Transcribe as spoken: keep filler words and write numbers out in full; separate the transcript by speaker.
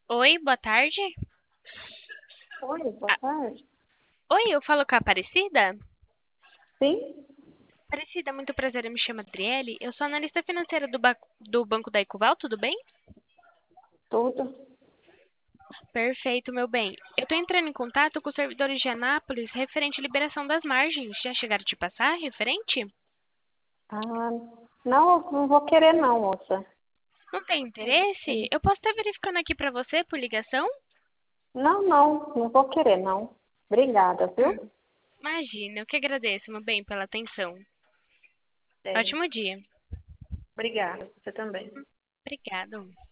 Speaker 1: Oi, boa tarde.
Speaker 2: Oi, boa
Speaker 1: Ah,
Speaker 2: tarde.
Speaker 1: oi, eu falo com a Aparecida?
Speaker 2: Sim,
Speaker 1: Aparecida, muito prazer, eu me chamo Adriele. Eu sou analista financeira do, ba- do Banco da Ecoval, tudo bem?
Speaker 2: tudo.
Speaker 1: Perfeito, meu bem. Eu estou entrando em contato com os servidores de Anápolis referente à liberação das margens. Já chegaram a te passar referente?
Speaker 2: Ah, não, não vou querer não, moça.
Speaker 1: Não tem interesse? Eu posso estar verificando aqui para você por ligação?
Speaker 2: Não, não, não vou querer não. Obrigada,
Speaker 1: Hum,
Speaker 2: viu?
Speaker 1: imagina, eu que agradeço, meu bem, pela atenção.
Speaker 2: É,
Speaker 1: Ótimo dia.
Speaker 2: obrigada, você também.
Speaker 1: Obrigada.